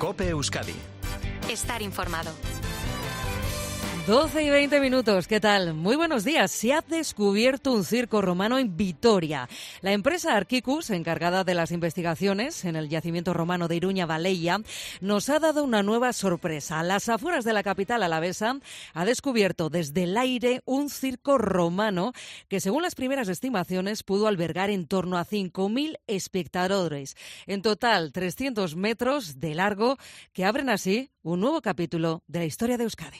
COPE Euskadi. Estar informado. 12 y 20 minutos, ¿qué tal? Muy buenos días. Se ha descubierto un circo romano en Vitoria. La empresa Arquicus, encargada de las investigaciones en el yacimiento romano de Iruña Velella, nos ha dado una nueva sorpresa. A las afueras de la capital alavesa ha descubierto desde el aire un circo romano que, según las primeras estimaciones, pudo albergar en torno a 5.000 espectadores. En total, 300 metros de largo, que abren así un nuevo capítulo de la historia de Euskadi.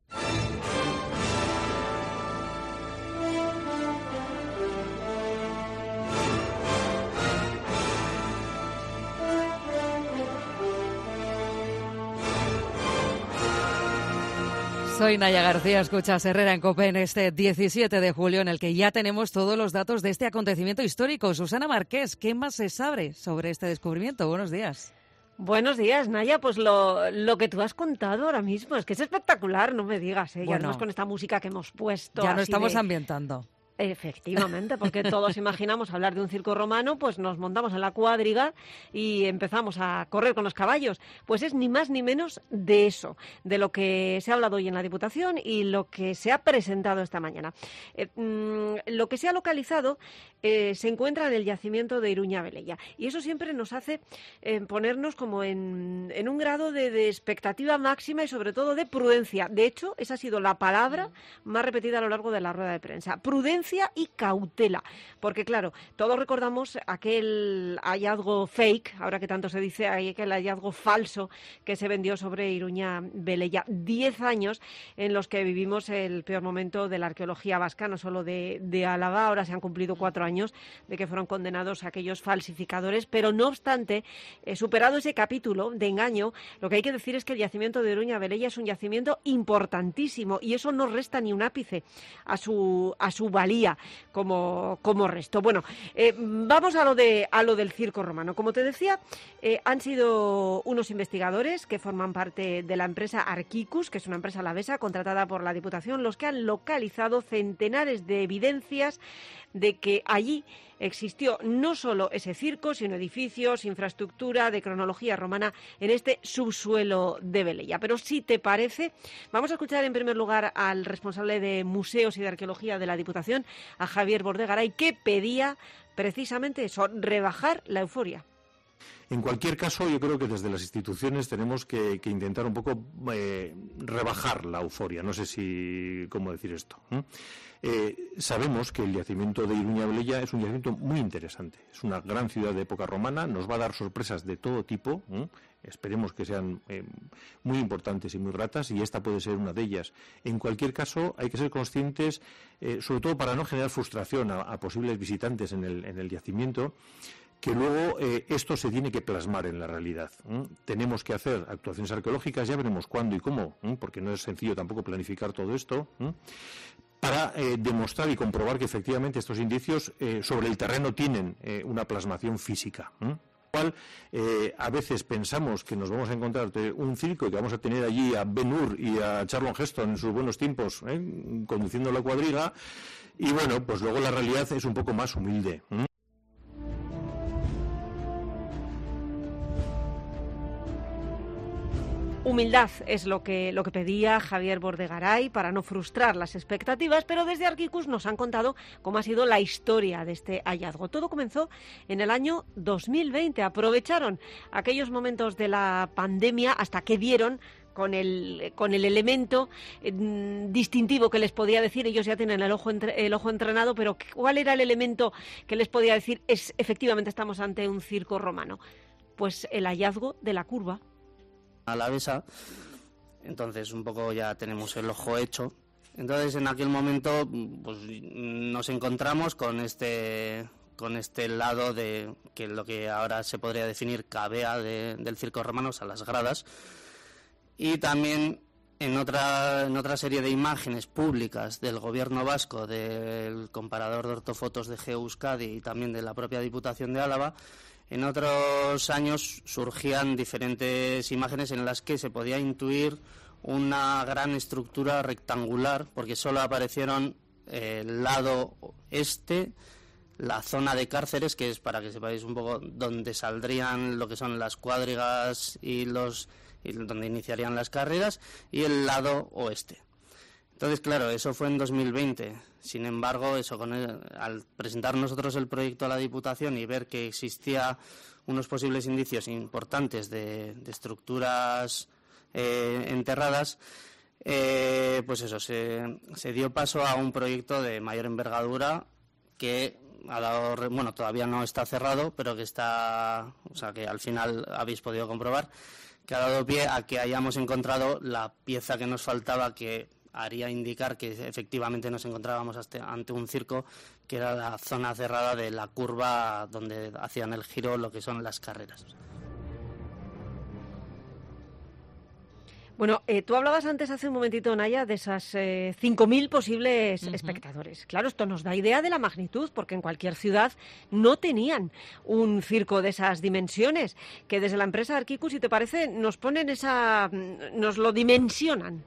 Soy Naya García, escuchas Herrera en COPE en este 17 de julio en el que ya tenemos todos los datos de este acontecimiento histórico. Susana Marqués, ¿qué más se sabe sobre este descubrimiento? Buenos días. Buenos días, Naya. Pues lo que tú has contado ahora mismo es que es espectacular, no me digas, ¿eh? Bueno, y además con esta música que hemos puesto. Ya no estamos ambientando. Efectivamente, porque todos imaginamos hablar de un circo romano, pues nos montamos en la cuadriga y empezamos a correr con los caballos. Pues es ni más ni menos de eso, de lo que se ha hablado hoy en la Diputación y lo que se ha presentado esta mañana. Lo que se ha localizado se encuentra en el yacimiento de Iruña Velella y eso siempre nos hace ponernos como en un grado de expectativa máxima y sobre todo de prudencia. De hecho, esa ha sido la palabra más repetida a lo largo de la rueda de prensa. Prudencia y cautela, porque claro, todos recordamos aquel hallazgo fake, ahora que tanto se dice, aquel hallazgo falso que se vendió sobre Iruña Velella. 10 años en los que vivimos el peor momento de la arqueología vasca, no solo de Álava. Ahora se han cumplido 4 años de que fueron condenados aquellos falsificadores, pero no obstante, superado ese capítulo de engaño, lo que hay que decir es que el yacimiento de Iruña Velella es un yacimiento importantísimo y eso no resta ni un ápice a su valía como resto. Bueno, vamos a lo del circo romano. Como te decía, han sido unos investigadores que forman parte de la empresa Arquicus, que es una empresa alavesa contratada por la Diputación, los que han localizado centenares de evidencias de que allí existió no solo ese circo, sino edificios, infraestructura de cronología romana en este subsuelo de Velella. Pero si te parece, vamos a escuchar en primer lugar al responsable de museos y de arqueología de la Diputación, a Javier Bordegaray, que pedía precisamente eso, rebajar la euforia. En cualquier caso, yo creo que desde las instituciones tenemos que intentar un poco rebajar la euforia. No sé cómo decir esto. Sabemos que el yacimiento de Iruña Velella es un yacimiento muy interesante. Es una gran ciudad de época romana, nos va a dar sorpresas de todo tipo. Esperemos que sean muy importantes y muy gratas, y esta puede ser una de ellas. En cualquier caso, hay que ser conscientes, sobre todo para no generar frustración a posibles visitantes en el yacimiento, que luego esto se tiene que plasmar en la realidad. Tenemos que hacer actuaciones arqueológicas, ya veremos cuándo y cómo, porque no es sencillo tampoco planificar todo esto, para demostrar y comprobar que efectivamente estos indicios sobre el terreno tienen una plasmación física. A veces pensamos que nos vamos a encontrar un circo y que vamos a tener allí a Ben-Hur y a Charlton Heston en sus buenos tiempos conduciendo la cuadriga, y bueno, pues luego la realidad es un poco más humilde. Humildad es lo que pedía Javier Bordegaray para no frustrar las expectativas, pero desde Arquicus nos han contado cómo ha sido la historia de este hallazgo. Todo comenzó en el año 2020. Aprovecharon aquellos momentos de la pandemia hasta que dieron con el elemento distintivo que les podía decir. Ellos ya tienen el ojo entrenado, pero ¿cuál era el elemento que les podía decir? Efectivamente estamos ante un circo romano. Pues el hallazgo de la curva alavesa, entonces un poco ya tenemos el ojo hecho. Entonces en aquel momento pues nos encontramos con este lado de que lo que ahora se podría definir cabea del circo romano, o sea, las gradas, y también en otra serie de imágenes públicas del gobierno vasco, del comparador de ortofotos de GEUskadi y también de la propia Diputación de Álava. En otros años surgían diferentes imágenes en las que se podía intuir una gran estructura rectangular, porque solo aparecieron el lado este, la zona de Cárceres, que es, para que sepáis un poco, donde saldrían lo que son las cuadrigas y donde iniciarían las carreras, y el lado oeste. Entonces, claro, eso fue en 2020. Sin embargo, al presentar nosotros el proyecto a la Diputación y ver que existía unos posibles indicios importantes de estructuras enterradas, pues eso, se dio paso a un proyecto de mayor envergadura que todavía no está cerrado, pero que que al final habéis podido comprobar, que ha dado pie a que hayamos encontrado la pieza que nos faltaba, que haría indicar que efectivamente nos encontrábamos ante un circo, que era la zona cerrada de la curva donde hacían el giro lo que son las carreras. Bueno, tú hablabas antes, hace un momentito, Naya, de esas 5.000 posibles espectadores. Claro, esto nos da idea de la magnitud, porque en cualquier ciudad no tenían un circo de esas dimensiones, que desde la empresa Arquicu, si te parece, nos lo dimensionan.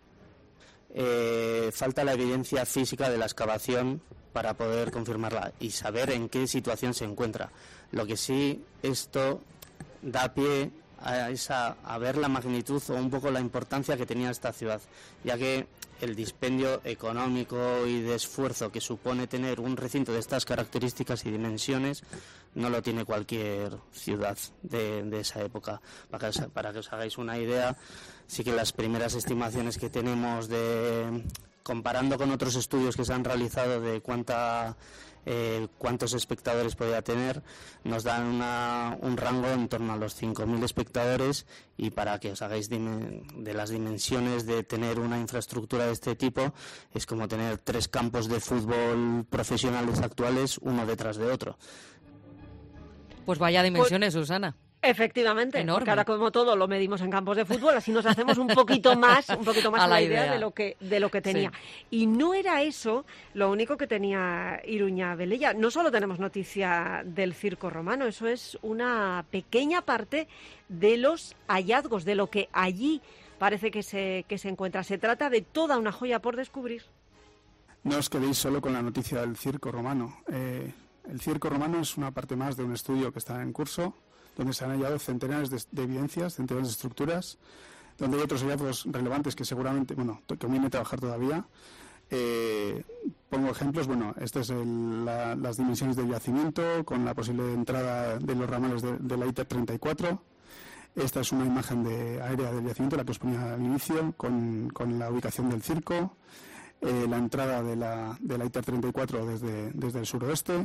Falta la evidencia física de la excavación para poder confirmarla y saber en qué situación se encuentra. Lo que sí, esto da pie a ver la magnitud o un poco la importancia que tenía esta ciudad, ya que el dispendio económico y de esfuerzo que supone tener un recinto de estas características y dimensiones no lo tiene cualquier ciudad de esa época. Para que os hagáis una idea, sí que las primeras estimaciones que tenemos comparando con otros estudios que se han realizado de cuántos espectadores podía tener, nos dan un rango en torno a los 5.000 espectadores, y para que os hagáis de las dimensiones de tener una infraestructura de este tipo, es como tener 3 campos de fútbol profesionales actuales uno detrás de otro. Pues vaya dimensiones, Susana. Efectivamente, enorme. Porque ahora como todo lo medimos en campos de fútbol, así nos hacemos un poquito más a la idea de lo que tenía. Sí. Y no era eso lo único que tenía Iruña Velella. No solo tenemos noticia del circo romano, eso es una pequeña parte de los hallazgos, de lo que allí parece que se encuentra. Se trata de toda una joya por descubrir. No os quedéis solo con la noticia del circo romano. El circo romano es una parte más de un estudio que está en curso, donde se han hallado centenares de evidencias, centenares de estructuras, donde hay otros hallazgos relevantes que seguramente, conviene trabajar todavía. Pongo ejemplos, estas es las dimensiones del yacimiento, con la posible entrada de los ramales de la ITER 34. Esta es una imagen aérea del yacimiento, la que os ponía al inicio, con la ubicación del circo, la entrada de la ITER 34 desde el suroeste.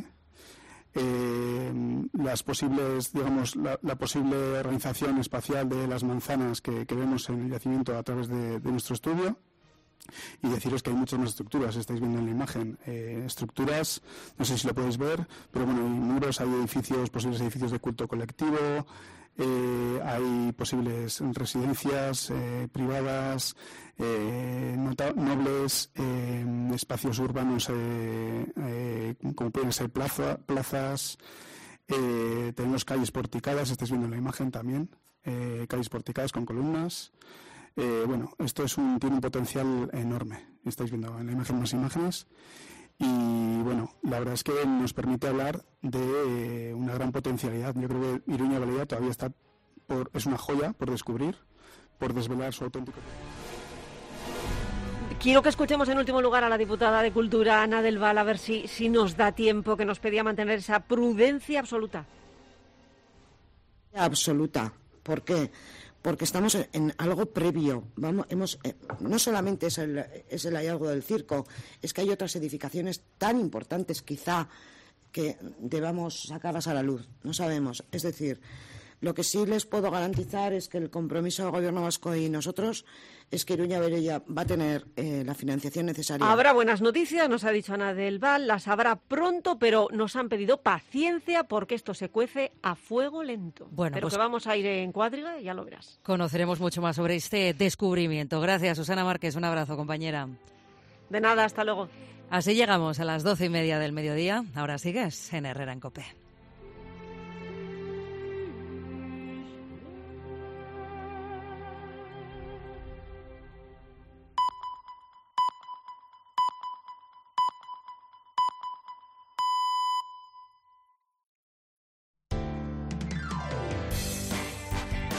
Las posibles, la posible organización espacial de las manzanas que vemos en el yacimiento a través de nuestro estudio, y deciros que hay muchas más estructuras. Estáis viendo en la imagen estructuras, no sé si lo podéis ver, pero hay muros, hay posibles edificios de culto colectivo, hay posibles residencias privadas, nobles, espacios urbanos como pueden ser plazas, tenemos calles porticadas, estáis viendo en la imagen también, calles porticadas con columnas. Esto tiene un potencial enorme. Estáis viendo en la imagen más imágenes. Y la verdad es que nos permite hablar de una gran potencialidad. Yo creo que Iruña Velella todavía es una joya por descubrir, por desvelar su auténtico. Quiero que escuchemos en último lugar a la diputada de Cultura, Ana del Val, a ver si nos da tiempo, que nos pedía mantener esa prudencia absoluta. Absoluta. ¿Por qué? Porque estamos en algo previo. No solamente es el hallazgo del circo, es que hay otras edificaciones tan importantes, quizá, que debamos sacarlas a la luz. No sabemos. Es decir, lo que sí les puedo garantizar es que el compromiso del Gobierno vasco y nosotros es que Iruña Velella va a tener la financiación necesaria. Habrá buenas noticias, nos ha dicho Ana del Val, las habrá pronto, pero nos han pedido paciencia porque esto se cuece a fuego lento. Pero que vamos a ir en cuadriga, ya lo verás. Conoceremos mucho más sobre este descubrimiento. Gracias, Susana Márquez. Un abrazo, compañera. De nada, hasta luego. Así llegamos a las 12:30 del mediodía. Ahora sigues en Herrera en COPE.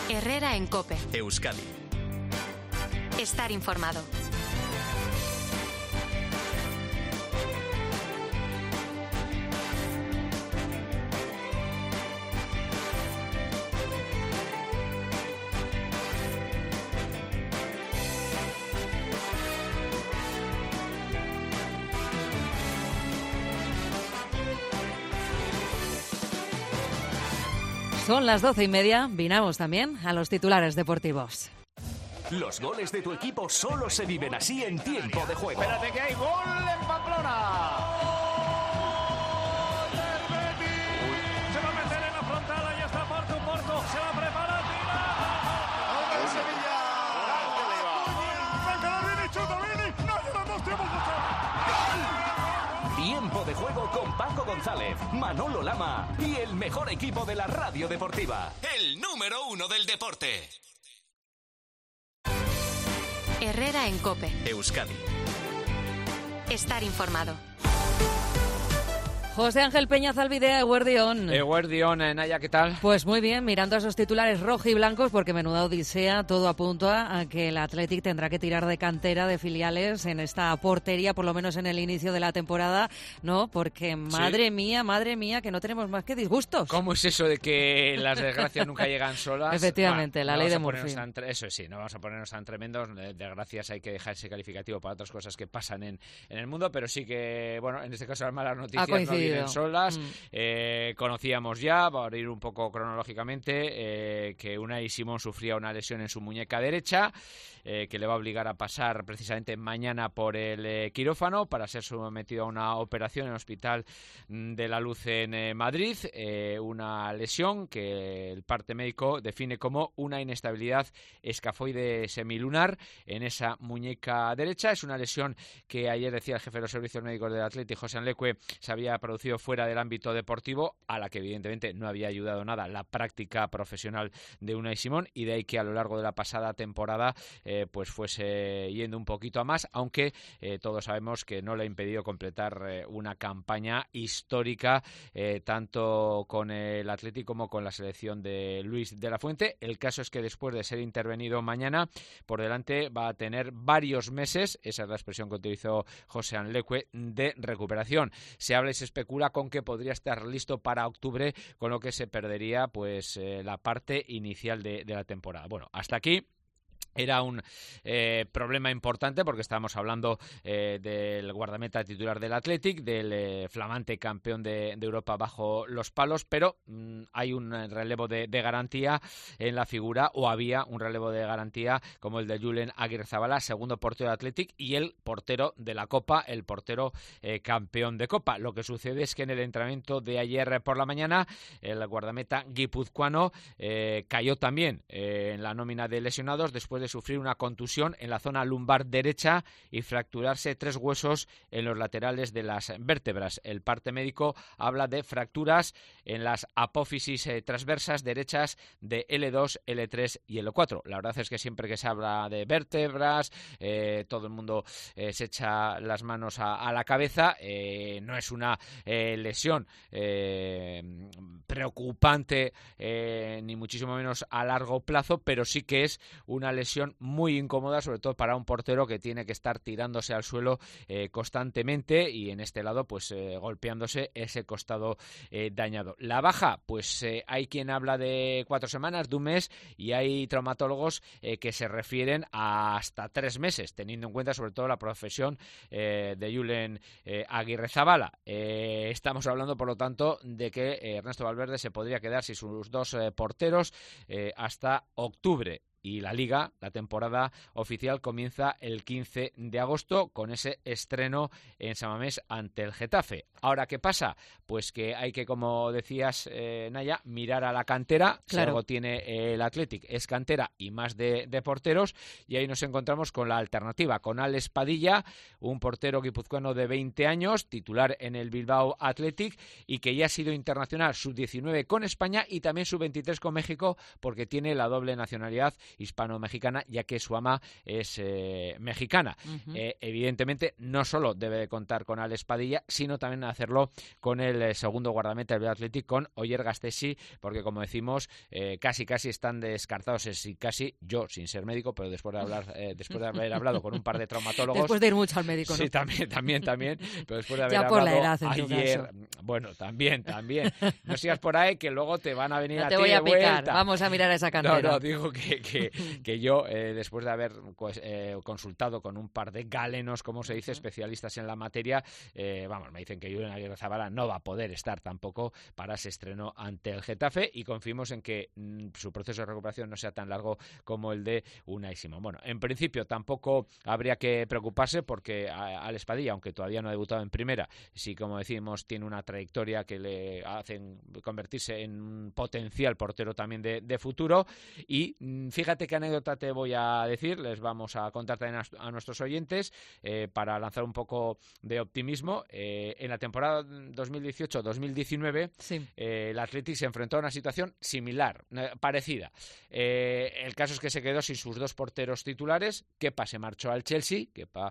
Herrera en COPE. Euskadi. Estar informado. Son las 12:30, vinamos también a los titulares deportivos. Los goles de tu equipo solo se viven así en tiempo de juego. Espérate que hay gol en Pamplona. Se va a meter en la frontal, ahí está Porto, se la prepara, tira. ¡Gol de Sevilla! ¡No llevamos tiempo! Tiempo de juego con Paco González, Manolo Lama y el mejor equipo de la radio deportiva. El número 1 del deporte. Herrera en COPE. Euskadi. Estar informado. José Ángel Peña Zalbidea, Eguerdión. Naya, ¿qué tal? Pues muy bien, mirando a esos titulares rojiblancos, porque menuda odisea, todo apunta a que el Athletic tendrá que tirar de cantera, de filiales en esta portería, por lo menos en el inicio de la temporada, ¿no? Porque madre mía, que no tenemos más que disgustos. ¿Cómo es eso de que las desgracias nunca llegan solas? Efectivamente, la ley de Murphy. Eso sí, no vamos a ponernos tan tremendos, desgracias hay que dejar ese calificativo para otras cosas que pasan en el mundo, pero sí que, bueno, en este caso las malas noticias no vienen solas. Conocíamos ya, para ir un poco cronológicamente, que Unai Simón sufría una lesión en su muñeca derecha, que le va a obligar a pasar precisamente mañana por el quirófano para ser sometido a una operación en el Hospital de la Luz en Madrid, una lesión que el parte médico define como una inestabilidad escafoide semilunar en esa muñeca derecha. Es una lesión que ayer decía el jefe de los servicios médicos del Athletic, José Leque, se había producido fuera del ámbito deportivo, a la que evidentemente no había ayudado nada la práctica profesional de Unai Simón, y de ahí que a lo largo de la pasada temporada pues fuese yendo un poquito a más, aunque todos sabemos que no le ha impedido completar una campaña histórica tanto con el Athletic como con la selección de Luis de la Fuente. El caso es que después de ser intervenido mañana, por delante va a tener varios meses, esa es la expresión que utilizó José Anleque, de recuperación. Se habla y se especula con que podría estar listo para octubre, con lo que se perdería pues la parte inicial de la temporada. Bueno, hasta aquí era un problema importante porque estábamos hablando del guardameta titular del Athletic, del flamante campeón de Europa bajo los palos, pero hay un relevo de garantía en la figura, o había un relevo de garantía como el de Julen Aguirrezabala, segundo portero de Athletic y el portero de la Copa, el portero campeón de Copa. Lo que sucede es que en el entrenamiento de ayer por la mañana el guardameta guipuzcoano cayó también en la nómina de lesionados después de sufrir una contusión en la zona lumbar derecha y fracturarse 3 huesos en los laterales de las vértebras. El parte médico habla de fracturas en las apófisis transversas derechas de L2, L3 y L4. La verdad es que siempre que se habla de vértebras, todo el mundo se echa las manos a la cabeza. No es una lesión preocupante, ni muchísimo menos a largo plazo, pero sí que es una lesión muy incómoda, sobre todo para un portero que tiene que estar tirándose al suelo constantemente, y en este lado pues golpeándose ese costado dañado. La baja, pues hay quien habla de 4 semanas, de un mes, y hay traumatólogos que se refieren a hasta 3 meses, teniendo en cuenta sobre todo la profesión de Julen Aguirrezabala. Estamos hablando, por lo tanto, de que Ernesto Valverde se podría quedar sin sus 2 porteros hasta octubre. Y la Liga, la temporada oficial, comienza el 15 de agosto con ese estreno en San Mamés ante el Getafe. Ahora, ¿qué pasa? Pues que hay que, como decías, Naya, mirar a la cantera. Claro. Si algo tiene el Athletic es cantera y más de porteros, y ahí nos encontramos con la alternativa, con Alex Padilla, un portero guipuzcoano de 20 años, titular en el Bilbao Athletic, y que ya ha sido internacional sub-19 con España y también sub-23 con México, porque tiene la doble nacionalidad hispano-mexicana, ya que su ama es mexicana. Evidentemente, no solo debe de contar con Alex Padilla, sino también hacerlo con el segundo guardameta del Bilbao Athletic, con Oyer Gasteiz, porque como decimos, casi están descartados, y casi yo, sin ser médico, pero después de haber hablado con un par de traumatólogos. Después de ir mucho al médico, ¿no? Sí, también, pero después de haber ya por hablado la edad, ayer, bueno, también, no sigas por ahí que luego te van a venir a ti te voy a de picar, vuelta. vamos a mirar esa cantera. No, digo que yo, después de haber consultado con un par de galenos, como se dice, especialistas en la materia, me dicen que Julen Aguirrezabala no va a poder estar tampoco para ese estreno ante el Getafe, y confiemos en que su proceso de recuperación no sea tan largo como el de Unai Simón. Bueno, en principio tampoco habría que preocuparse, porque Alex Padilla, aunque todavía no ha debutado en primera, sí, como decimos, tiene una trayectoria que le hacen convertirse en un potencial portero también de futuro. Y fíjate qué anécdota te voy a decir, les vamos a contar también a nuestros oyentes, para lanzar un poco de optimismo. En la temporada 2018-2019, el Athletic se enfrentó a una situación similar, parecida. El caso es que se quedó sin sus dos porteros titulares. Kepa se marchó al Chelsea,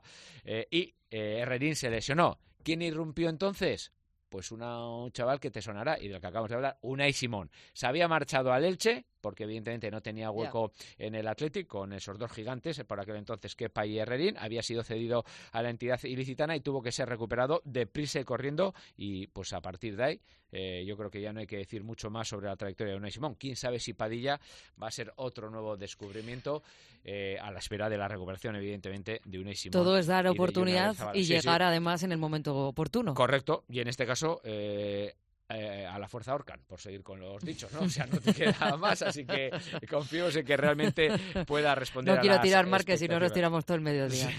y Herrerín se lesionó. ¿Quién irrumpió entonces? Pues un chaval que te sonará y del que acabamos de hablar, Unai Simón. Se había marchado al Elche, porque evidentemente no tenía hueco en el Athletic con esos dos gigantes, por aquel entonces Kepa y Herrerín. Había sido cedido a la entidad ilicitana y tuvo que ser recuperado deprisa y corriendo, y pues a partir de ahí yo creo que ya no hay que decir mucho más sobre la trayectoria de Unai Simón. Quién sabe si Padilla va a ser otro nuevo descubrimiento, a la espera de la recuperación, evidentemente, de Unai Simón. Todo es dar oportunidad y llegar además en el momento oportuno. Correcto, y en este caso a la fuerza ahorcan, por seguir con los dichos, ¿no? O sea, no te queda más, así que confío en que realmente pueda responder a las expectativas. No quiero tirar Márquez, si no nos tiramos todo el mediodía.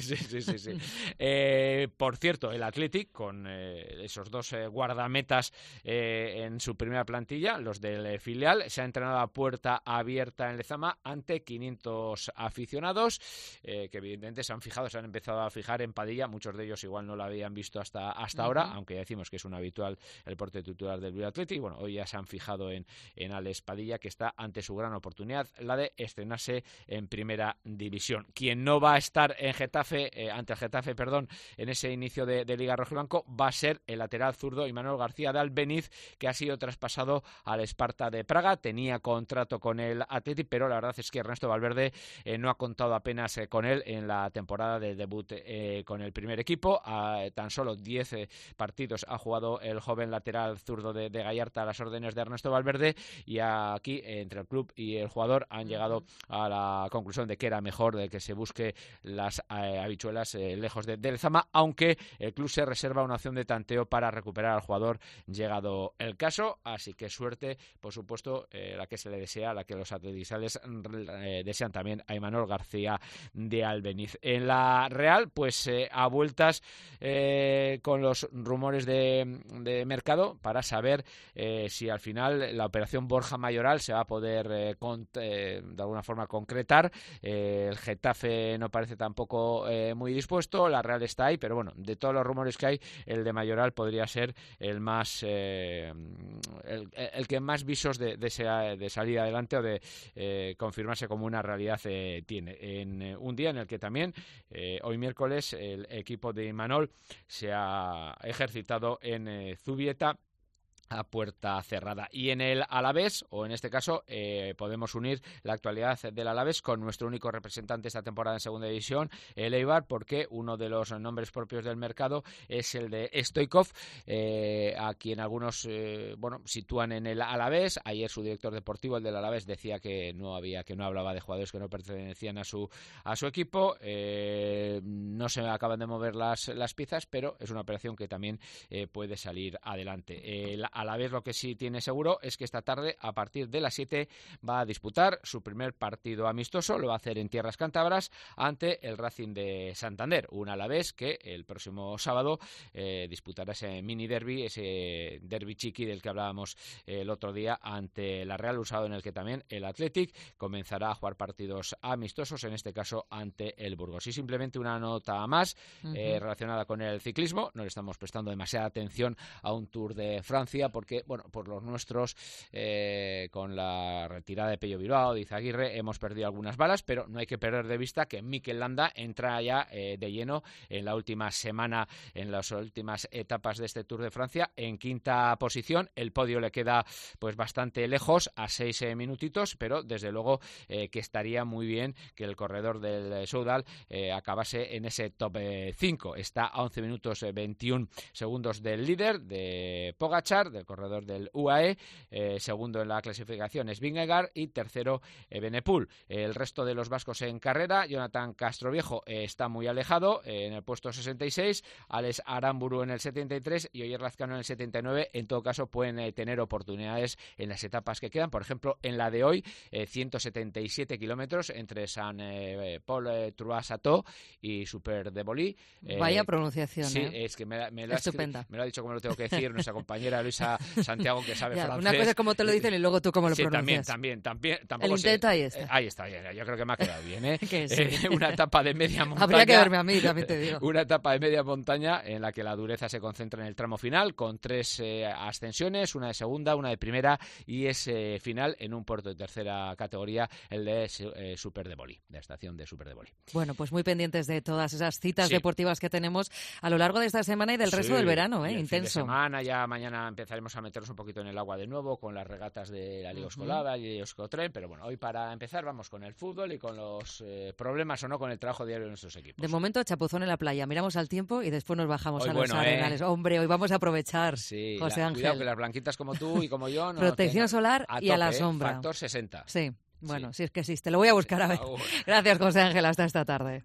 Sí. Por cierto, el Athletic, con esos dos guardametas en su primera plantilla, los del filial, se ha entrenado a puerta abierta en Lezama ante 500 aficionados, que evidentemente se han empezado a fijar en Padilla. Muchos de ellos igual no lo habían visto hasta ahora, aunque ya decimos que es un habitual el portero titular del Bilbao Athletic. Bueno, hoy ya se han fijado en Alex Padilla, que está ante su gran oportunidad, la de estrenarse en primera división. Quien no va a estar ante el Getafe, en ese inicio de Liga Rojiblanco, va a ser el lateral zurdo Imanol García de Albeniz, que ha sido traspasado al Sparta de Praga. Tenía contrato con el Athletic, pero la verdad es que Ernesto Valverde no ha contado apenas con él en la temporada de debut con el primer equipo. Tan solo 10 partidos ha jugado el joven lateral zurdo de Gallarta a las órdenes de Ernesto Valverde, y aquí entre el club y el jugador han llegado a la conclusión de que era mejor de que se busque las habichuelas lejos de Lezama, aunque el club se reserva una opción de tanteo para recuperar al jugador llegado el caso. Así que suerte, por supuesto, la que se le desea, la que los atletisales desean también a Imanol García de Albeniz. En la Real, pues a vueltas con los rumores de mercado para saber si al final la operación Borja Mayoral se va a poder de alguna forma concretar. El Getafe no parece tampoco muy dispuesto, la Real está ahí, pero bueno, de todos los rumores que hay, el de Mayoral podría ser el más el que más visos de salir adelante o de confirmarse como una realidad tiene. En un día en el que también hoy miércoles el equipo de Imanol se ha ejercitado en Zubieta a puerta cerrada. Y en el Alavés, o en este caso podemos unir la actualidad del Alavés con nuestro único representante esta temporada en segunda división, el Eibar, porque uno de los nombres propios del mercado es el de Stoichkov, a quien algunos sitúan en el Alavés. Ayer su director deportivo, el del Alavés, decía que no hablaba de jugadores que no pertenecían a su equipo. No se acaban de mover las piezas, pero es una operación que también puede salir adelante. A la vez, lo que sí tiene seguro es que esta tarde, a partir de las 7, va a disputar su primer partido amistoso. Lo va a hacer en tierras cántabras ante el Racing de Santander, un Alavés que el próximo sábado disputará ese mini derbi, ese derbi chiqui del que hablábamos el otro día ante la Real, usado en el que también el Athletic comenzará a jugar partidos amistosos, en este caso ante el Burgos. Y simplemente una nota más relacionada con el ciclismo. No le estamos prestando demasiada atención a un Tour de Francia victoria porque, bueno, por los nuestros, con la retirada de Pello Bilbao, de Izaguirre, hemos perdido algunas balas, pero no hay que perder de vista que Mikel Landa entra ya de lleno en la última semana, en las últimas etapas de este Tour de Francia, en quinta posición. El podio le queda pues bastante lejos, a 6 minutitos, pero desde luego que estaría muy bien que el corredor del Soudal acabase en ese top 5. Está a 11 minutos 21 segundos del líder, de Pogačar, del corredor del UAE. Segundo en la clasificación es Vingegaard y tercero Evenepoel. El resto de los vascos en carrera, Jonathan Castroviejo está muy alejado, en el puesto 66, Alex Aramburu en el 73 y Oyer Lazcano en el 79. En todo caso pueden tener oportunidades en las etapas que quedan. Por ejemplo, en la de hoy, 177 kilómetros entre San Paul Trois-Châteaux y Super de Bolí. Vaya pronunciación. Sí, es que me lo ha dicho como lo tengo que decir nuestra compañera Luisa Santiago, que sabe francés. Una cosa es como te lo dicen y luego tú cómo lo pronuncias. También. Tampoco el intento ahí está. Ahí está, yo creo que me ha quedado bien, sí. Una etapa de media montaña. Habría que verme a mí, también te digo. Una etapa de media montaña en la que la dureza se concentra en el tramo final, con 3 ascensiones, una de segunda, una de primera, y es final en un puerto de tercera categoría, el de Super de Bolí, de la estación de Super de Bolí. Bueno, pues muy pendientes de todas esas citas deportivas que tenemos a lo largo de esta semana y del resto del verano, intenso. Fin de semana, ya mañana empezaremos a meternos un poquito en el agua de nuevo con las regatas de la Liga Escolada y de Euskotren, pero bueno, hoy para empezar vamos con el fútbol y con los problemas o no con el trabajo diario de nuestros equipos. De momento, chapuzón en la playa, miramos al tiempo y después nos bajamos hoy, a los arenales. Hombre, hoy vamos a aprovechar, José Ángel. Cuidado que las blanquitas como tú y como yo... Protección solar y a la sombra. Factor 60. Sí, bueno, si es que existe. Lo voy a buscar a ver. Gracias, José Ángel, hasta esta tarde.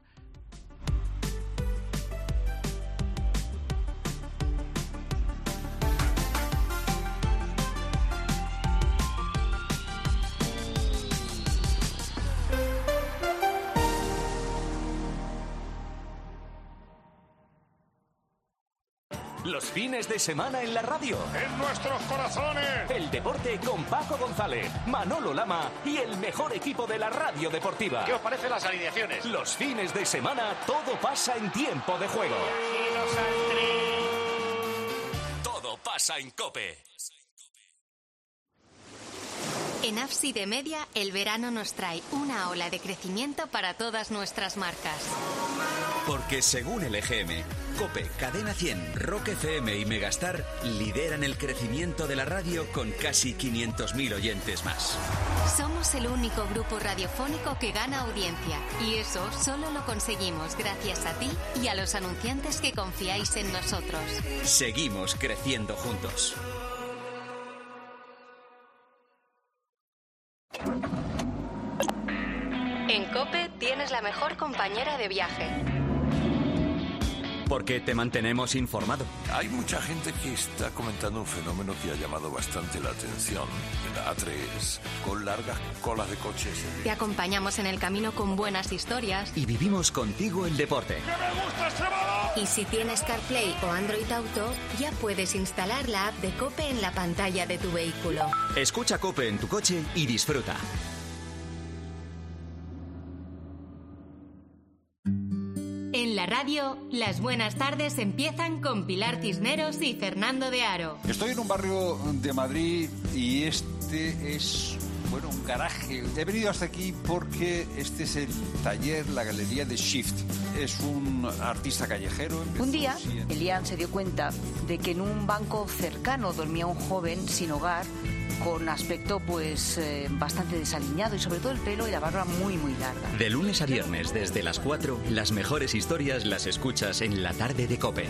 Los fines de semana en la radio. En nuestros corazones. El deporte con Paco González, Manolo Lama y el mejor equipo de la radio deportiva. ¿Qué os parecen las alineaciones? Los fines de semana todo pasa en tiempo de juego. Todo pasa en COPE. En Ábside Media, el verano nos trae una ola de crecimiento para todas nuestras marcas. Porque según el EGM, COPE, Cadena 100, Rock FM y Megastar lideran el crecimiento de la radio con casi 500.000 oyentes más. Somos el único grupo radiofónico que gana audiencia y eso solo lo conseguimos gracias a ti y a los anunciantes que confiáis en nosotros. Seguimos creciendo juntos. En COPE tienes la mejor compañera de viaje. Porque te mantenemos informado. Hay mucha gente que está comentando un fenómeno que ha llamado bastante la atención. En la A3, con largas colas de coches. Te acompañamos en el camino con buenas historias. Y vivimos contigo el deporte. ¡Que me gusta este balón! Y si tienes CarPlay o Android Auto, ya puedes instalar la app de COPE en la pantalla de tu vehículo. Escucha COPE en tu coche y disfruta. En la radio, las buenas tardes empiezan con Pilar Cisneros y Fernando de Aro. Estoy en un barrio de Madrid y este es, un garaje. He venido hasta aquí porque este es el taller, la galería de Shift. Es un artista callejero. Un día, Elian se dio cuenta de que en un banco cercano dormía un joven sin hogar, con aspecto bastante desaliñado y sobre todo el pelo y la barba muy larga. De lunes a viernes desde las 4, las mejores historias las escuchas en la tarde de COPE.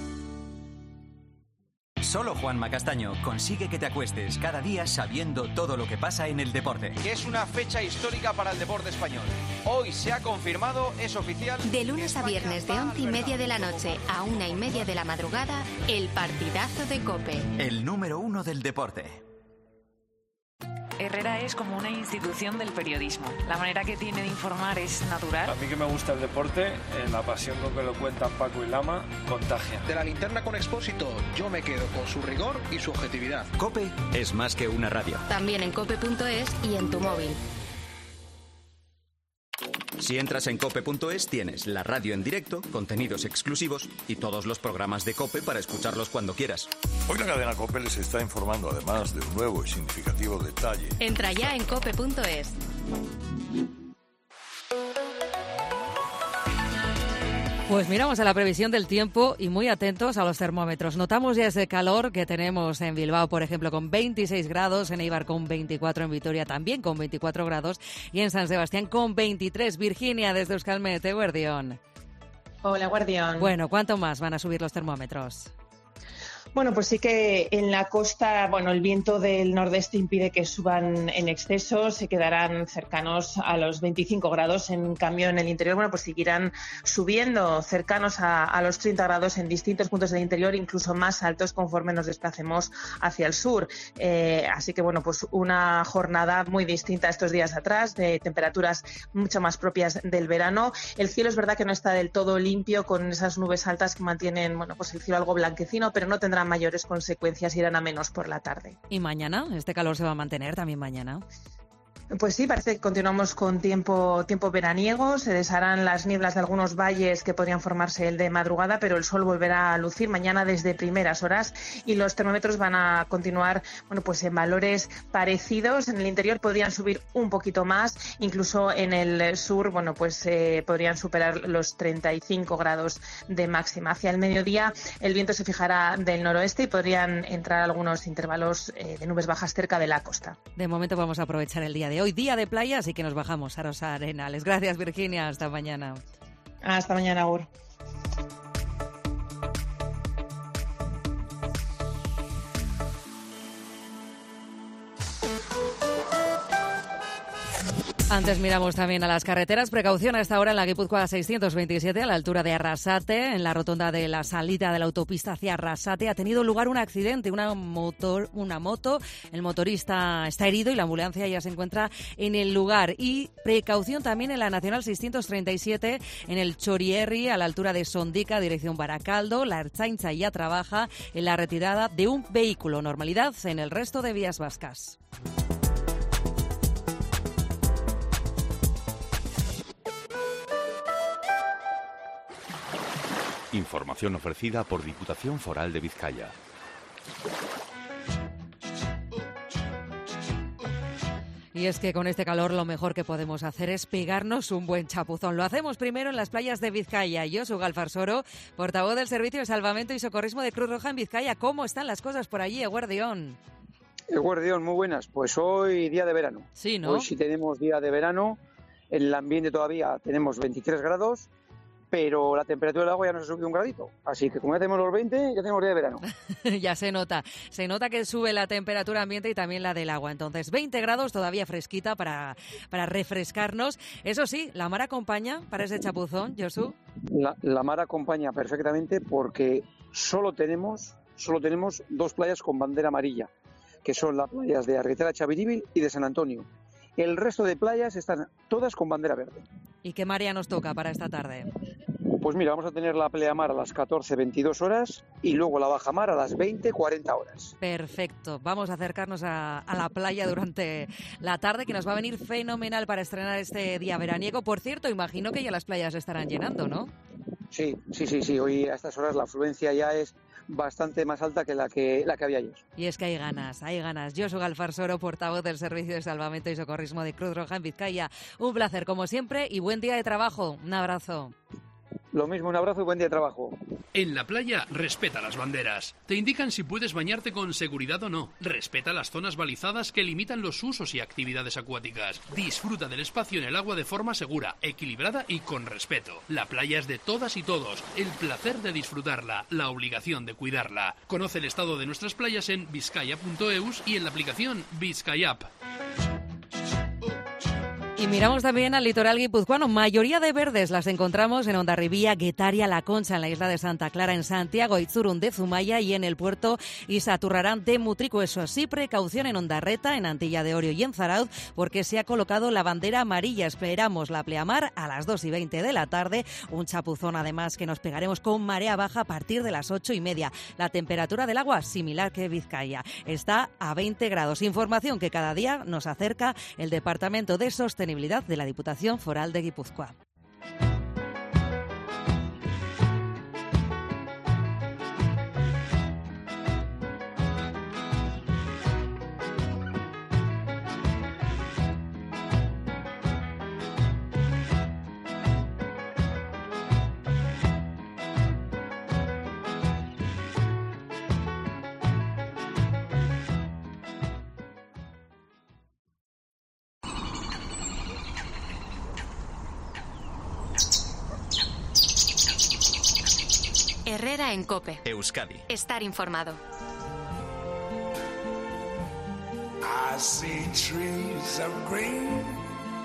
Solo Juanma Castaño consigue que te acuestes cada día sabiendo todo lo que pasa en el deporte. Que es una fecha histórica para el deporte español. Hoy se ha confirmado, es oficial. De lunes a viernes de 11:30 de la noche a 1:30 de la madrugada, el partidazo de COPE. El número 1 del deporte. Herrera es como una institución del periodismo. La manera que tiene de informar es natural. A mí que me gusta el deporte, la pasión con que lo cuentan Paco y Lama, contagia. De la linterna con Expósito, yo me quedo con su rigor y su objetividad. COPE es más que una radio. También en cope.es y en tu móvil. Si entras en cope.es tienes la radio en directo, contenidos exclusivos y todos los programas de COPE para escucharlos cuando quieras. Hoy la cadena COPE les está informando además de un nuevo y significativo detalle. Entra ya en cope.es. Pues miramos a la previsión del tiempo y muy atentos a los termómetros. Notamos ya ese calor que tenemos en Bilbao, por ejemplo, con 26 grados, en Eibar con 24, en Vitoria también con 24 grados y en San Sebastián con 23. Virginia, desde Euskalmet, Guardión. Hola, Guardión. Bueno, ¿cuánto más van a subir los termómetros? Bueno, pues sí que en la costa, el viento del nordeste impide que suban en exceso, se quedarán cercanos a los 25 grados. En cambio, en el interior, pues seguirán subiendo cercanos a los 30 grados en distintos puntos del interior, incluso más altos conforme nos desplacemos hacia el sur. Así que, pues una jornada muy distinta a estos días atrás, de temperaturas mucho más propias del verano. El cielo es verdad que no está del todo limpio, con esas nubes altas que mantienen, pues el cielo algo blanquecino, pero no tendrán mayores consecuencias, irán a menos por la tarde. ¿Y mañana? ¿Este calor se va a mantener también mañana? Pues sí, parece que continuamos con tiempo veraniego. Se desharán las nieblas de algunos valles que podrían formarse el de madrugada, pero el sol volverá a lucir mañana desde primeras horas y los termómetros van a continuar pues en valores parecidos. En el interior podrían subir un poquito más, incluso en el sur podrían superar los 35 grados de máxima. Hacia el mediodía el viento se fijará del noroeste y podrían entrar algunos intervalos de nubes bajas cerca de la costa. De momento vamos a aprovechar el día de hoy, día de playa, así que nos bajamos a Rosa Arenales. Gracias, Virginia. Hasta mañana. Hasta mañana, Agur. Antes miramos también a las carreteras. Precaución a esta hora en la Guipúzcoa 627, a la altura de Arrasate, en la rotonda de la salida de la autopista hacia Arrasate. Ha tenido lugar un accidente, una moto. El motorista está herido y la ambulancia ya se encuentra en el lugar. Y precaución también en la Nacional 637, en el Chorierri, a la altura de Sondica, dirección Baracaldo. La Ertzaintza ya trabaja en la retirada de un vehículo. Normalidad en el resto de vías vascas. Información ofrecida por Diputación Foral de Vizcaya. Y es que con este calor lo mejor que podemos hacer es pegarnos un buen chapuzón. Lo hacemos primero en las playas de Vizcaya. Josu Galfarsoro, portavoz del Servicio de Salvamento y Socorrismo de Cruz Roja en Vizcaya. ¿Cómo están las cosas por allí, Eguardión? Eguardión, muy buenas. Pues hoy día de verano. Sí, ¿no? Hoy sí tenemos día de verano. En el ambiente todavía tenemos 23 grados. Pero la temperatura del agua ya nos ha subido un gradito. Así que como ya tenemos los 20, ya tenemos día de verano. Ya se nota que sube la temperatura ambiente y también la del agua. Entonces, 20 grados, todavía fresquita para refrescarnos. Eso sí, ¿la mar acompaña para ese chapuzón, Josu? La mar acompaña perfectamente porque solo tenemos dos playas con bandera amarilla, que son las playas de Arrietera Chaviríbil y de San Antonio. El resto de playas están todas con bandera verde. ¿Y qué marea nos toca para esta tarde? Pues mira, vamos a tener la pleamar a las 14:22 horas y luego la bajamar a las 20:40 horas. Perfecto. Vamos a acercarnos a la playa durante la tarde, que nos va a venir fenomenal para estrenar este día veraniego. Por cierto, imagino que ya las playas se estarán llenando, ¿no? Sí. Hoy a estas horas la afluencia ya es bastante más alta que la que había ayer. Y es que hay ganas. Josu Galfarsoro, portavoz del Servicio de Salvamento y Socorrismo de Cruz Roja en Vizcaya. Un placer, como siempre, y buen día de trabajo. Un abrazo. Lo mismo, un abrazo y buen día de trabajo. En la playa, respeta las banderas. Te indican si puedes bañarte con seguridad o no. Respeta las zonas balizadas que limitan los usos y actividades acuáticas. Disfruta del espacio en el agua de forma segura, equilibrada y con respeto. La playa es de todas y todos. El placer de disfrutarla, la obligación de cuidarla. Conoce el estado de nuestras playas en vizcaya.eus y en la aplicación Vizcayap. Y miramos también al litoral guipuzcoano. Mayoría de verdes las encontramos en Hondarribía, Guetaria, La Concha, en la isla de Santa Clara, en Santiago, Itzurun de Zumaya y en el puerto Isaturrarán de Mutrico. Eso sí, precaución en Hondarreta, en Antilla de Orio y en Zarauz, porque se ha colocado la bandera amarilla. Esperamos la pleamar a las 2:20 de la tarde. Un chapuzón, además, que nos pegaremos con marea baja a partir de las 8:30. La temperatura del agua, similar que Vizcaya, está a 20 grados. Información que cada día nos acerca el Departamento de Sostenibilidad Sostenibilidad de la Diputación Foral de Guipúzcoa. Herrera en COPE. Euskadi. Estar informado. I see trees of green.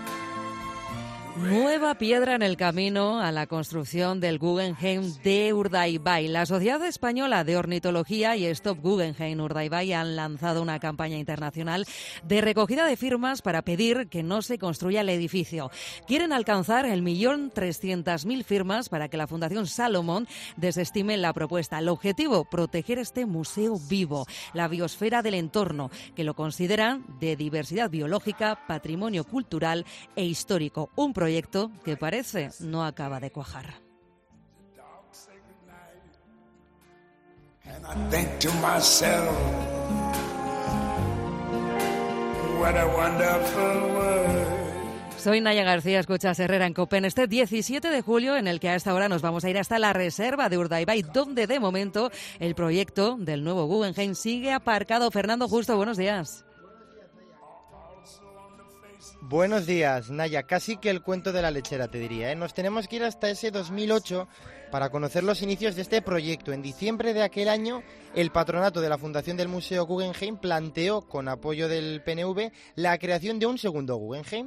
Nueva piedra en el camino a la construcción del Guggenheim de Urdaibai. La Sociedad Española de Ornitología y Stop Guggenheim Urdaibai han lanzado una campaña internacional de recogida de firmas para pedir que no se construya el edificio. Quieren alcanzar el 1.300.000 firmas para que la Fundación Salomón desestime la propuesta. El objetivo, proteger este museo vivo, la biosfera del entorno, que lo consideran de diversidad biológica, patrimonio cultural e histórico. Un proyecto que parece no acaba de cuajar. Soy Naya García, escuchas Herrera en COPE en este 17 de julio, en el que a esta hora nos vamos a ir hasta la reserva de Urdaibai, donde de momento el proyecto del nuevo Guggenheim sigue aparcado. Fernando Justo, buenos días. Buenos días, Naya. Casi que el cuento de la lechera, te diría, ¿eh? Nos tenemos que ir hasta ese 2008 para conocer los inicios de este proyecto. En diciembre de aquel año, el patronato de la Fundación del Museo Guggenheim planteó, con apoyo del PNV, la creación de un segundo Guggenheim.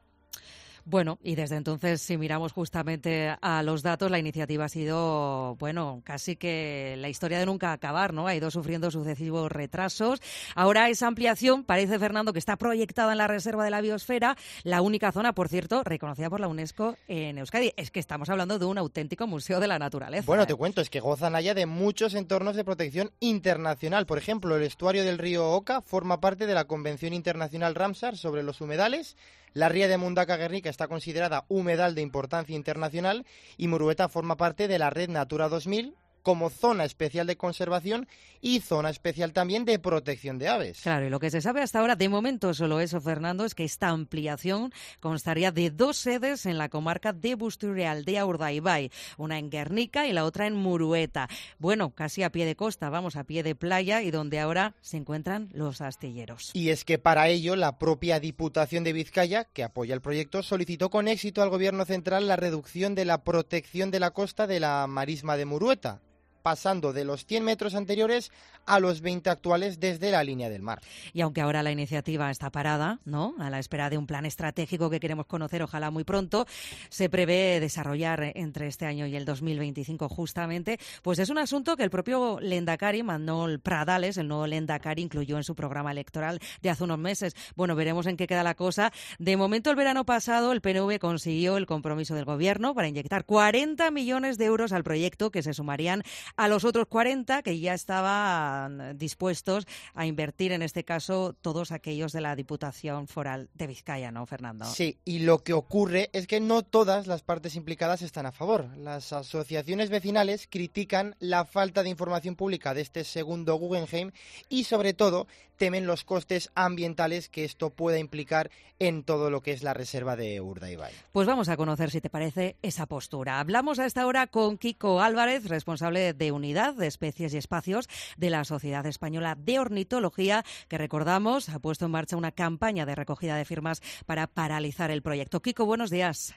Bueno, y desde entonces, si miramos justamente a los datos, la iniciativa ha sido, bueno, casi que la historia de nunca acabar, ¿no? Ha ido sufriendo sucesivos retrasos. Ahora esa ampliación, parece, Fernando, que está proyectada en la Reserva de la Biosfera, la única zona, por cierto, reconocida por la UNESCO en Euskadi. Es que estamos hablando de un auténtico museo de la naturaleza. Bueno, te cuento, es que gozan allá de muchos entornos de protección internacional. Por ejemplo, el estuario del río Oka forma parte de la Convención Internacional Ramsar sobre los humedales. La ría de Mundaka-Guernica está considerada humedal de importancia internacional y Murueta forma parte de la red Natura 2000 como zona especial de conservación y zona especial también de protección de aves. Claro, y lo que se sabe hasta ahora, de momento solo eso, Fernando, es que esta ampliación constaría de 2 sedes en la comarca de Busturialdea Urdaibai, una en Guernica y la otra en Murueta. Bueno, casi a pie de costa, vamos, a pie de playa, y donde ahora se encuentran los astilleros. Y es que para ello la propia Diputación de Vizcaya, que apoya el proyecto, solicitó con éxito al Gobierno central la reducción de la protección de la costa de la marisma de Murueta, pasando de los 100 metros anteriores a los 20 actuales desde la línea del mar. Y aunque ahora la iniciativa está parada, ¿no?, a la espera de un plan estratégico que queremos conocer, ojalá muy pronto, se prevé desarrollar entre este año y el 2025 justamente, pues es un asunto que el propio Lehendakari, Manol Pradales, el nuevo Lehendakari, incluyó en su programa electoral de hace unos meses. Bueno, veremos en qué queda la cosa. De momento, el verano pasado, el PNV consiguió el compromiso del Gobierno para inyectar 40 millones de euros al proyecto, que se sumarían a los otros 40 que ya estaban dispuestos a invertir, en este caso, todos aquellos de la Diputación Foral de Vizcaya, ¿no, Fernando? Sí, y lo que ocurre es que no todas las partes implicadas están a favor. Las asociaciones vecinales critican la falta de información pública de este segundo Guggenheim y, sobre todo, temen los costes ambientales que esto pueda implicar en todo lo que es la reserva de Urdaibai. Pues vamos a conocer, si te parece, esa postura. Hablamos a esta hora con Kiko Álvarez, responsable de Unidad de Especies y Espacios de la Sociedad Española de Ornitología, que, recordamos, ha puesto en marcha una campaña de recogida de firmas para paralizar el proyecto. Kiko, buenos días.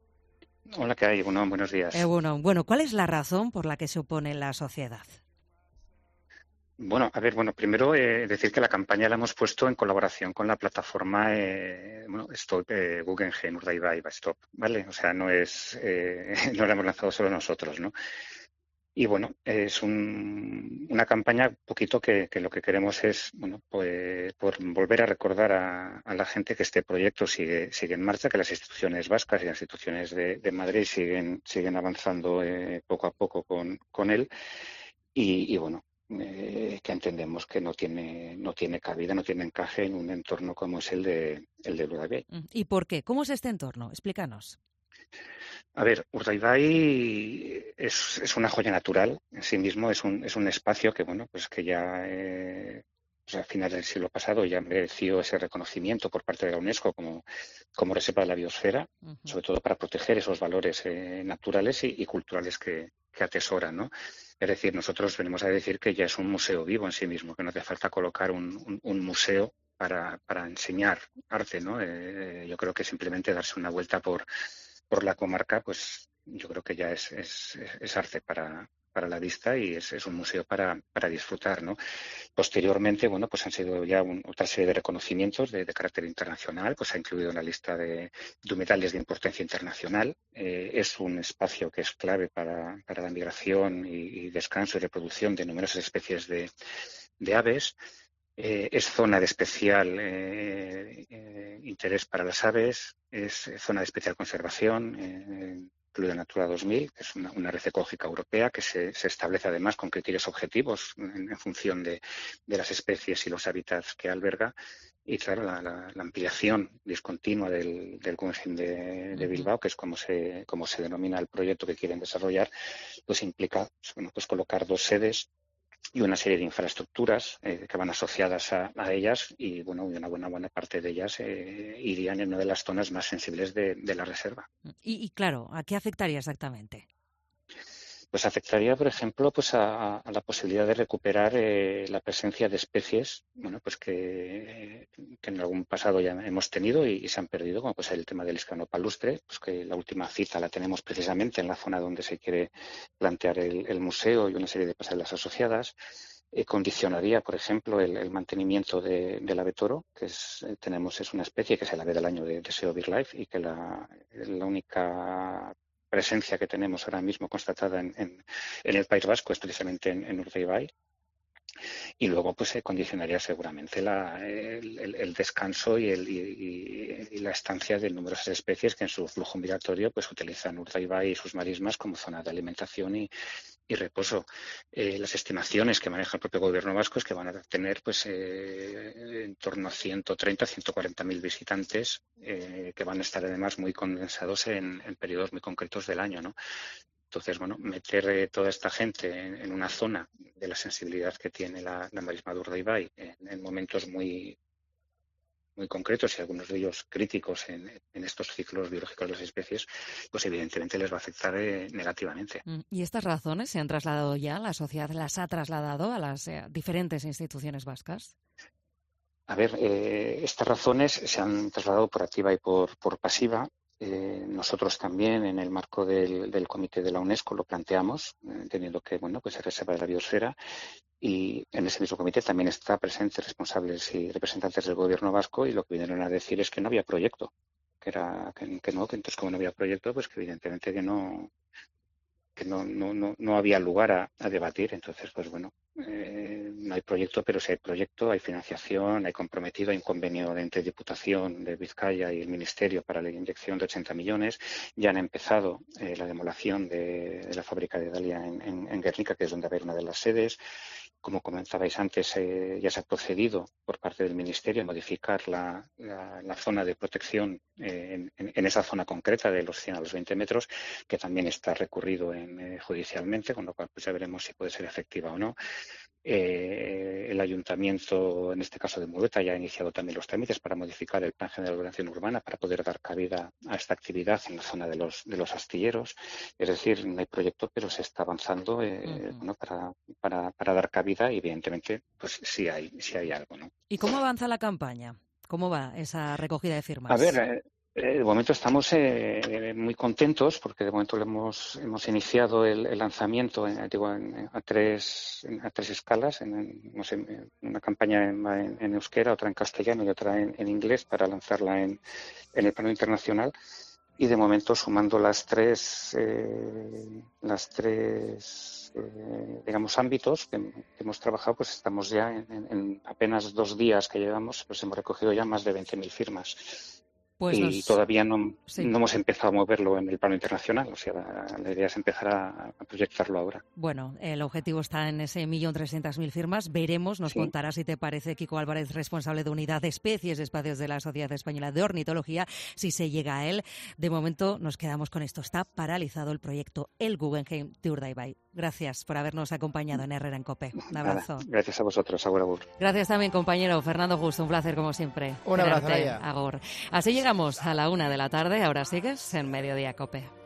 Hola, ¿qué hay? Buenos días. Bueno, ¿cuál es la razón por la que se opone la sociedad? Bueno, primero decir que la campaña la hemos puesto en colaboración con la plataforma Stop Guggenheim Urdaibai Stop, ¿vale? O sea, no la hemos lanzado solo nosotros, ¿no? Y bueno, es una campaña un poquito que lo que queremos es, pues, por volver a recordar a la gente que este proyecto sigue en marcha, que las instituciones vascas y las instituciones de Madrid siguen avanzando poco a poco con él y bueno, que entendemos que no tiene cabida, no tiene encaje en un entorno como es el Urdaibai. ¿Y por qué? ¿Cómo es este entorno? Explícanos. A ver, Urdaibai es una joya natural en sí mismo, es un espacio que, bueno, pues que ya a finales del siglo pasado ya mereció ese reconocimiento por parte de la UNESCO como reserva de la biosfera, sobre todo para proteger esos valores naturales y culturales que atesoran, ¿no? Es decir, nosotros venimos a decir que ya es un museo vivo en sí mismo, que no hace falta colocar un museo para enseñar arte, ¿no? Yo creo que simplemente darse una vuelta por la comarca, pues yo creo que ya es arte para la vista y es un museo para disfrutar, ¿no? Posteriormente, bueno, pues han sido ya otra serie de reconocimientos de carácter internacional, pues ha incluido en la lista de humedales de importancia internacional. Es un espacio que es clave para la migración y descanso y reproducción de numerosas especies de aves. Es zona de especial interés para las aves, es zona de especial conservación, incluida Natura 2000, que es una red ecológica europea que se establece además con criterios objetivos en función de las especies y los hábitats que alberga. Y claro, la ampliación discontinua del Guggenheim de Bilbao, que es como se denomina el proyecto que quieren desarrollar, pues implica pues colocar 2 sedes y una serie de infraestructuras que van asociadas a ellas y bueno, una buena parte de ellas irían en una de las zonas más sensibles de la reserva. Y claro, ¿a qué afectaría exactamente? Pues afectaría, por ejemplo, pues a la posibilidad de recuperar la presencia de especies, bueno, pues que en algún pasado ya hemos tenido y se han perdido, como pues el tema del iscano palustre, pues que la última cita la tenemos precisamente en la zona donde se quiere plantear el museo y una serie de pasarelas asociadas. Condicionaría, por ejemplo, el mantenimiento del ave toro, que es una especie que es el ave del año de SEO BirdLife y que la única presencia que tenemos ahora mismo constatada en el País Vasco es precisamente en Urdaibai. Y luego pues se condicionaría seguramente el descanso y la estancia de numerosas especies que en su flujo migratorio pues utilizan Urdaibai y sus marismas como zona de alimentación y reposo. Las estimaciones que maneja el propio gobierno vasco es que van a tener pues en torno a 130, 140.000 visitantes que van a estar además muy condensados en periodos muy concretos del año, ¿no? Entonces, bueno, meter toda esta gente en una zona de la sensibilidad que tiene la marisma de Urdaibai en momentos muy concretos y algunos de ellos críticos en estos ciclos biológicos de las especies, pues evidentemente les va a afectar negativamente. ¿Y estas razones se han trasladado ya? ¿La sociedad las ha trasladado a las diferentes instituciones vascas? A ver, estas razones se han trasladado por activa y por pasiva. Nosotros también en el marco del comité de la UNESCO lo planteamos, entendiendo que bueno, pues es reserva de la biosfera y en ese mismo comité también está presentes responsables y representantes del gobierno vasco y lo que vinieron a decir es que no había proyecto, que entonces como no había proyecto pues que evidentemente que no había lugar a debatir. Entonces, pues bueno, no hay proyecto, pero si hay proyecto, hay financiación, hay comprometido, hay un convenio entre Diputación de Vizcaya y el Ministerio para la inyección de 80 millones. Ya han empezado la demolición de la fábrica de Dalia en Guernica, que es donde va a haber una de las sedes. Como comentabais antes, ya se ha procedido por parte del Ministerio a modificar la zona de protección en esa zona concreta de los 100 a los 20 metros, que también está recurrido judicialmente, con lo cual pues ya veremos si puede ser efectiva o no. El Ayuntamiento, en este caso de Murueta, ya ha iniciado también los trámites para modificar el Plan General de Ordenación Urbana para poder dar cabida a esta actividad en la zona de los astilleros. Es decir, no hay proyecto, pero se está avanzando bueno, para dar cabida y, evidentemente, pues sí hay algo, ¿no? ¿Y cómo avanza la campaña? ¿Cómo va esa recogida de firmas? A ver, de momento estamos muy contentos porque de momento hemos iniciado el lanzamiento a tres escalas, una campaña en euskera, otra en castellano y otra en inglés para lanzarla en el plano internacional. Y de momento, sumando las tres digamos, ámbitos que hemos trabajado, pues estamos ya en apenas 2 días que llevamos, pues hemos recogido ya más de 20.000 firmas. Pues y todavía no hemos empezado a moverlo en el plano internacional. O sea, la idea es empezar a proyectarlo ahora. Bueno, el objetivo está en ese 1.300.000 firmas. Veremos, nos contará si te parece, Kiko Álvarez, responsable de Unidad de Especies y Espacios de la Sociedad Española de Ornitología, si se llega a él. De momento nos quedamos con esto. Está paralizado el proyecto El Guggenheim de Urdaibai. Gracias por habernos acompañado en Herrera en COPE. Un abrazo. Nada, gracias a vosotros. Agur, agur. Gracias también, compañero Fernando Justo. Un placer, como siempre. Un abrazo, Laia. Agur. Así llegamos a la 1 de la tarde. Ahora sigues en Mediodía COPE.